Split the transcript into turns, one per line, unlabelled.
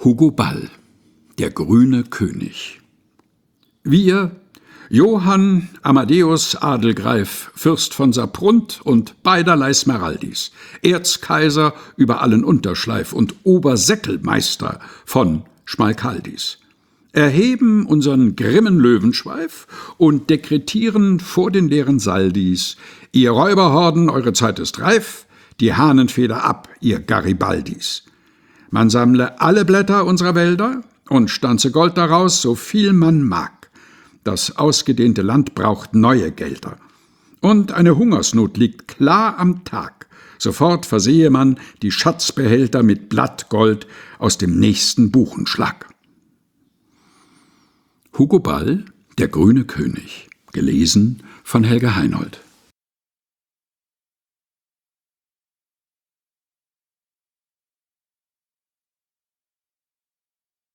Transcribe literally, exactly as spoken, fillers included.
Hugo Ball, der grüne König. Wir, Johann Amadeus Adelgreif, Fürst von Saarbrunn und beiderlei Smeraldis, Erzkaiser über allen Unterschleif und Obersäckelmeister von Schmalkaldis, erheben unseren grimmen Löwenschweif und dekretieren vor den leeren Saldis: Ihr Räuberhorden, eure Zeit ist reif, die Hahnenfeder ab, ihr Garibaldis. Man sammle alle Blätter unserer Wälder und stanze Gold daraus, so viel man mag. Das ausgedehnte Land braucht neue Gelder. Und eine Hungersnot liegt klar am Tag. Sofort versehe man die Schatzbehälter mit Blattgold aus dem nächsten Buchenschlag. Hugo Ball, der grüne König. Gelesen von Helga Heinold.